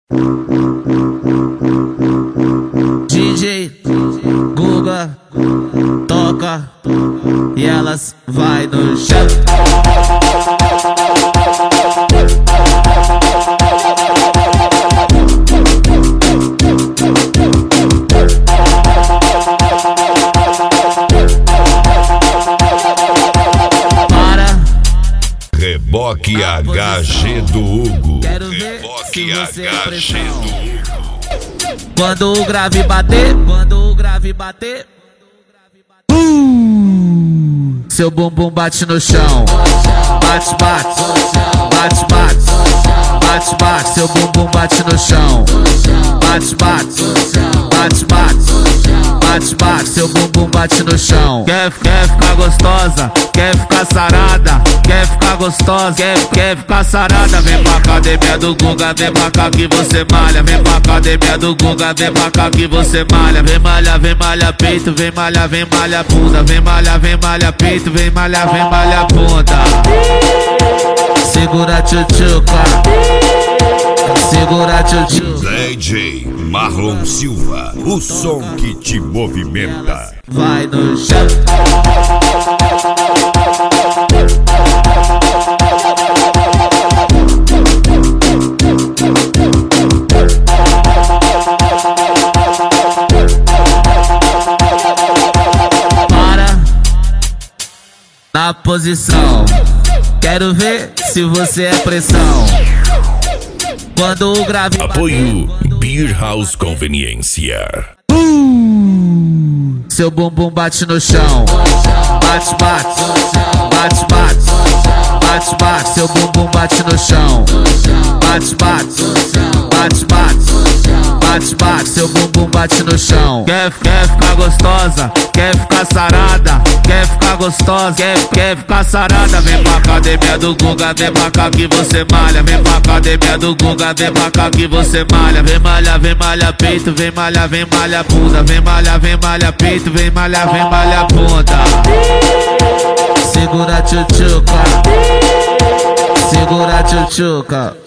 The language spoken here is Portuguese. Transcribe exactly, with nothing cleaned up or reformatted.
D J Guga toca e elas vai no chão. Reboque H G do Hugo. Quero ver Reboque se você H G é do Hugo. Quando o grave bater, quando o grave bater, uh, seu bumbum bate no chão. Bate, bate, bate, bate, bate, bate, seu bumbum bate no chão. Bate, bate, bate, bate, bate, bate, seu bumbum bate no chão. Quer, quer ficar gostosa, quer ficar sarada, quer ficar gostosa, quer, quer ficar sarada. Vem pra academia do Guga, vem pra cá que você malha. Vem pra academia do Guga, vem pra cá que você malha. Vem malha, vem malha peito, vem malha, vem malha bunda. Vem malha, vem malha peito, vem malha, vem malha bunda. Segura tchutchuca, segura tchutchuca. D J Marlon Silva, o som que te movimenta. Vai no chão. Para na posição. Quero ver se você é pressão. Quando o grave Apoio Beer House Conveniência. uh, seu bumbum bate no chão. Bate, bate, bate, bate, bate, bate, seu bumbum bate no chão. Bate, bate, bate, bate, bate, bate, seu bumbum bate no chão. Quer, quer ficar gostosa, quer ficar sarada, quer ficar gostosa, quer, quer ficar sarada. Vem pra academia do Guga, vem pra cá que você malha. Vem pra academia do Guga, vem pra cá que você malha. Vem malha, vem malha peito, vem malha, vem malha bunda. Vem malha, vem malha peito, vem malha, vem malha bunda. Segura tchutchuca, segura tchutchuca.